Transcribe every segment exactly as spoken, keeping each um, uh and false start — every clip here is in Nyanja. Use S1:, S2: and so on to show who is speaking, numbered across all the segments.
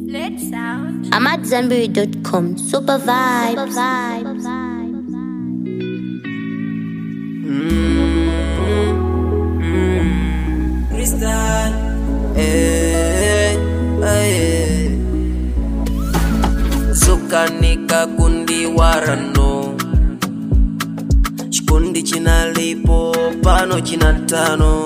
S1: Let's sound.
S2: I'm at Zanberry dot com. Super vibes. Super vibes.
S3: Crystal, eh, eh. Zukanika kundi warano, chikundi chinalipo pano chinatano,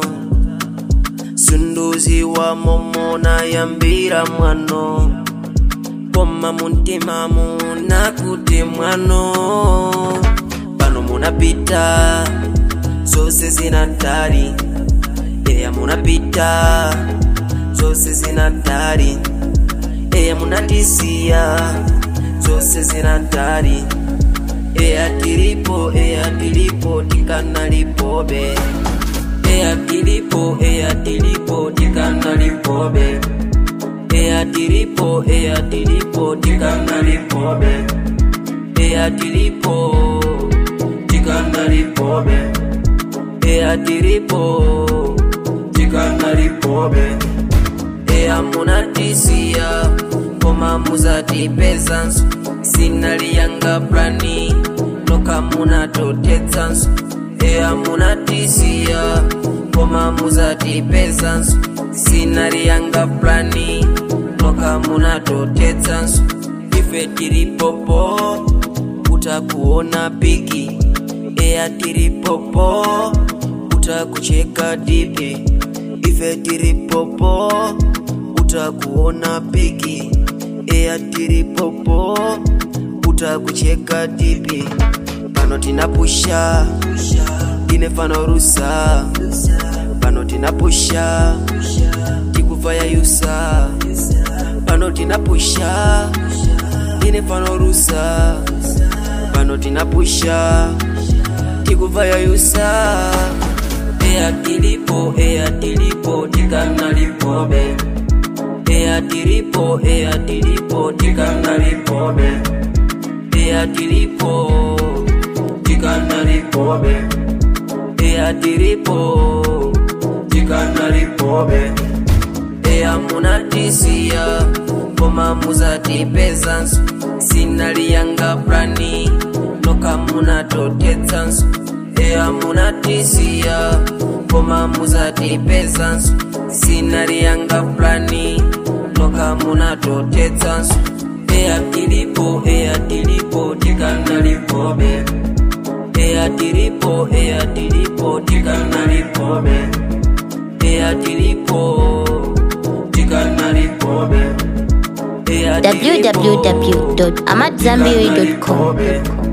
S3: sunduzi wa momo na yambira mwano, koma muntima muna kuti mwano, pano munapita zose zinatari. Eya munapita zose zinatari, eya munatisia zose zinatari, eya tilipo eya tilipo tikanalipobe, eya tilipo eya tilipo tikanalipobe, eya tilipo eya tilipo tikanalipobe, eya tilipo tikanalipobe, eya tilipo tikanalipobe, eya munatisia koma muzati peasants, sinaliyanga plani noka munatotetsansu, eya munatisia koma muzati peasants, sinaliyanga plani noka munatotetsansu, ife tilipopo utakuona piki, eya tilipopo utakucheka dipi, ife tiripopo utakuona piki, eya tiripopo utakucheka dipi, pano tinapusha tinefano rusa, pano tinapusha tikuvaya yusa, pano tinapusha tinefano rusa, pano tinapusha tikuvaya yusa, eya tilipo eya tilipo tikanalipobe, eya tilipo eya tilipo tikanalipobe, eya tilipo tikanalipobe, eya tilipo tikanalipobe, eya munatisia koma muzati peasants, sinaliyanga plani noka munatotetsansu, eya munatisia koma muzati peasants, sinaliyanga plani noka munatotetsansu, eya tilipo eya tilipo tikanalipobe, eya tilipo eya tilipo tikanalipobe, eya tilipo tikanalipobe, eya
S2: w w w dot amat zanberry dot com.